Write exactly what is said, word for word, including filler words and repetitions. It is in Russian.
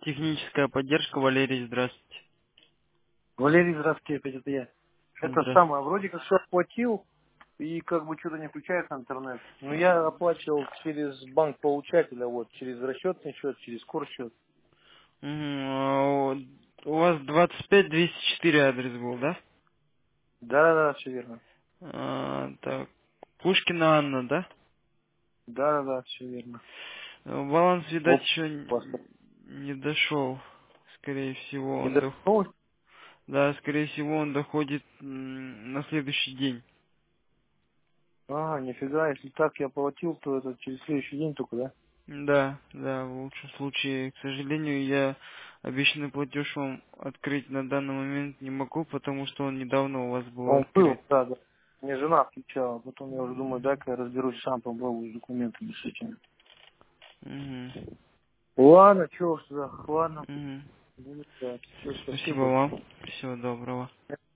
Техническая поддержка, Валерий, здравствуйте. Валерий, здравствуйте, опять это я. Это Здравствуйте. самое, вроде как все оплатил, и как бы что-то не включается интернет. Но я оплачивал через банк получателя, вот, через расчетный счет, через курсчет. Мгм, а, У вас двадцать пять двести четыре адрес был, да? Да-да-да, все верно. А, так, Пушкина Анна, да? Да-да-да, все верно. Э, Баланс, видать, Вот, еще просто. не дошел. Скорее всего, Не он до... дошел? Да, скорее всего, он доходит м, на следующий день. А, нифига, если так я оплатил, то это через следующий день только, да? Да, да, в лучшем случае, к сожалению, я обещанный платеж вам открыть на данный момент не могу, потому что он недавно у вас был Он был, открыт. да, да. Мне жена включала, потом я уже думаю, дай-ка я разберусь сам, попробую с документами с этим. Угу. Ладно, чего уж туда, ладно. Угу. Буду ждать. Все, Спасибо спасибо. вам. Всего доброго.